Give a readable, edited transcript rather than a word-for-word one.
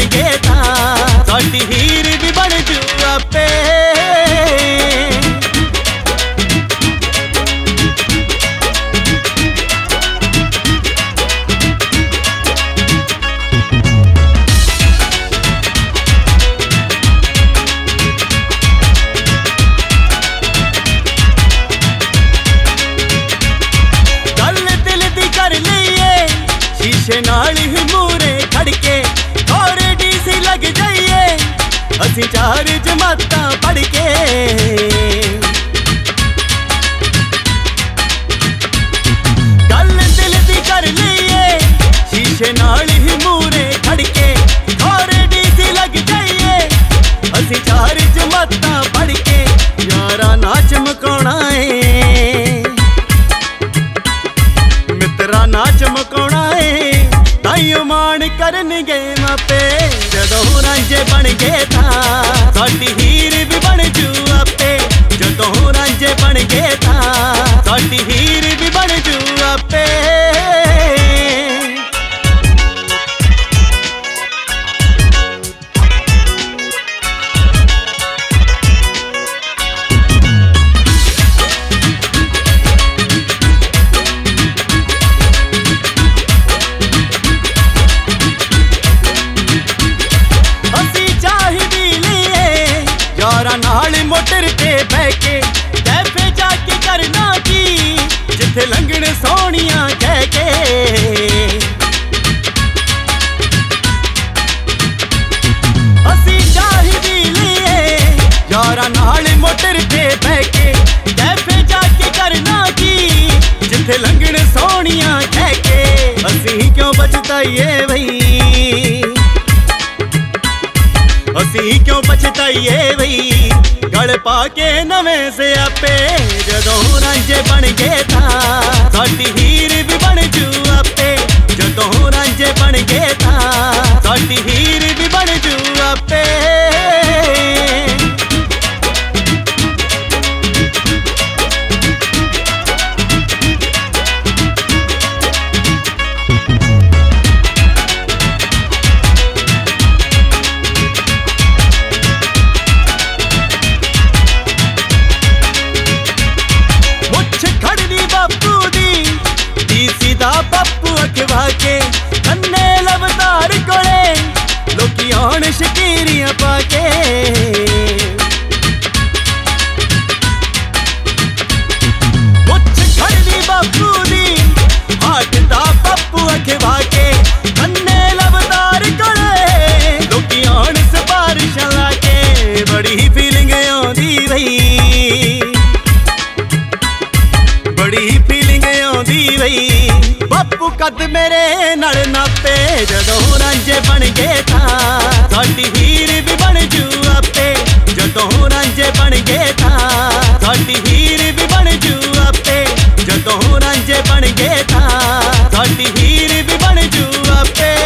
बन गए था साडी हीर भी बन जू आपे। नाल ही मूरे खड़के और डीसी लग जाइए असी 4 जमातां पढ़ के। गल दिल दी कर लईए शीशे नाल ही मूरे खड़के और डीसी लग जाइए असी 4 जमातां पढ़ के। यारा ना चमकाउणा है मित्रा ना चमकाउणा है ताइयों मान करनगे मापे जदों रांझे बन गए था साडी हीर भी बन जू आपे। जदों रांझे बन गए था साडी हीर भी बन जू आपे। नाल मोटर ते बह के कैफे जाके करना की जिथे लंघण सोनिया कह के। असी चाहिदी लिए यारा नाल मोटर ते बह के कैफे जाके करना की जिथे लंघण सोनिया कह के। असी क्यों बचताइए भई असी क्यों पछताइए भई गल पाके नवें से आपे। जदों रांझे बन गए था साडी हीर भी बन जू आपे। जदों रांझे बन गए था साडी हीर भी बन जू आपे। पप्पू अखवा के कन्ने लवतार कोले लोकी आन शकीरियां पाके। मुछ खड़नी बापू दी हाथ दा पप्पू अखवा के कन्ने लवतार कोले लोकी आन सिफारिशां लाके। बड़ी फीलिंग आउंदी भई बड़ी फीलिंग आउंदी भई पप्पू कद मेरे नाल नापे। जदों रांझे बन गए था साडी हीर भी बन जू आपे। जदों रांझे बन गए था साडी हीर भी बन जू आपे। जदों रांझे बन गए था साडी हीर भी बन जू आपे।